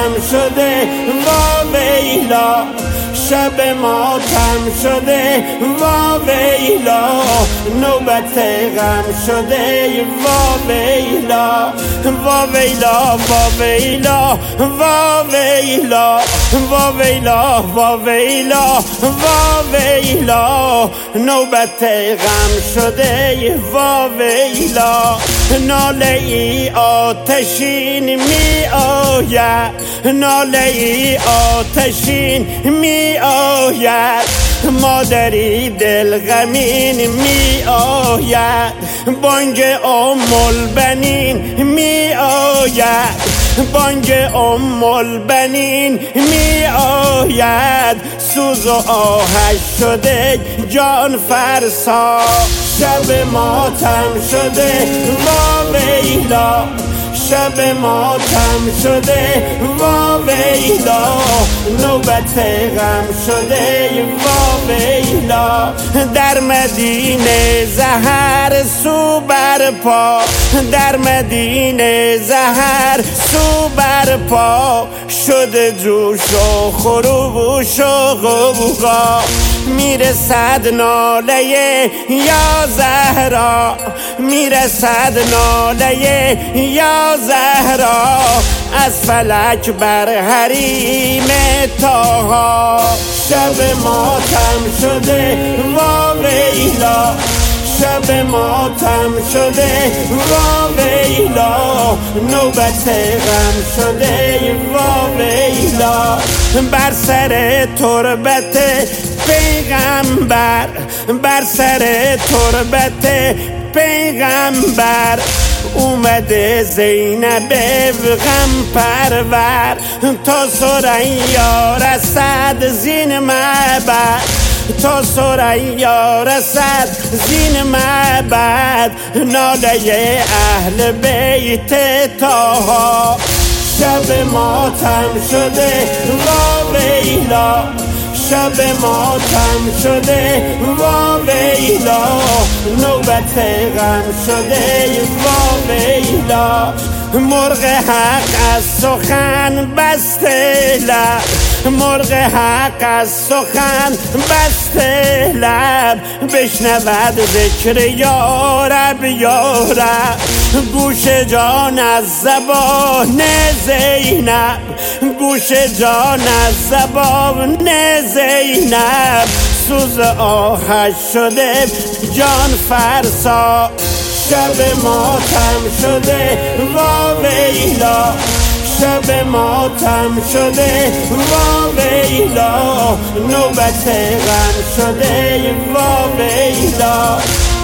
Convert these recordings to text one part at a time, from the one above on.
ماتم شده وا ویلا، شب ماتم شده وا ویلا، نوبت غم شده وا ویلا، وا ویلا وا ویلا وا ویلا، وا ویلا وا ویلا وا ویلا، نوبت غم شده وا ویلا. ناله ای آتشین می آید، ناله ای آتشین می آید، مادری دل غمین می آید، بانگ ام البنین می آید، بانگ ام البنین می آید، سوز و آهش شده جان فرسا، شب ماتم شده وا ویلا، شب ماتم شده وا ویلا، نوبت غم شده وا ویلا. در مدینه زهر سو برپا، در مدینه زهر سو برپا، شده جوش و خروش و غوغا، میرسد ناله یا زهرا، میرسد ناله یا زهرا، از فلک بر حریم طاها، شب ماتم شده وا ویلا، شب ماتم شده وا ویلا، نوبت غم شده وا ویلا. بر سر تربت پیغمبر، بر سر تربت پیغمبر، اومده زینب غم پرور، تا ثریا رسد زین معبد، تا ثریا رسد زین معبد، ناله اهل بیت طه، شب ماتم شده وا ویلا، شب ماتم شده وا ویلا، نوبت غم شده وا ویلا. مرغ حق از سخن بسته لب، مرغ حق از سخن بسته لب، بشنود ذکر یارب یارب، گوش جان از زبان زینب، گوش جان از زبان زینب، سوز آهش شده جان فرسا، شب ماتم شده وا ویلا، شب ماتم شده وا ویلا، نوبت غم شده وا ویلا.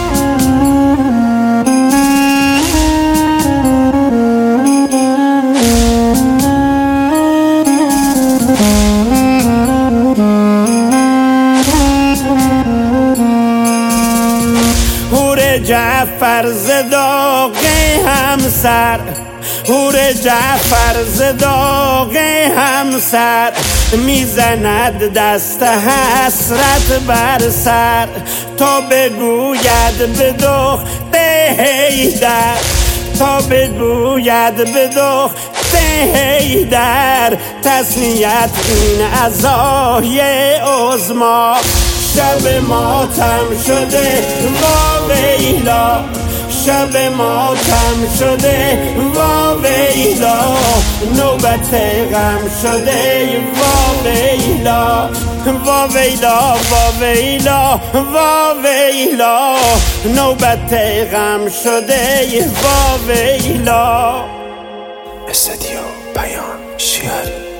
جعفر ز داغ همسر، هور جعفر ز داغ همسر، میزند دست حسرت بر سر، تا بگوید به دخت حیدر، تا بگوید به دخت حیدر، تسلیت این عزای عظما، شب ماتم شده وا ویلا، شب ماتم شده وا ویلا، نوبت غم شده وا ویلا، وا ویلا وا ویلا وا ویلا، نوبت غم شده وا ویلا. استودیو پیام شیاری.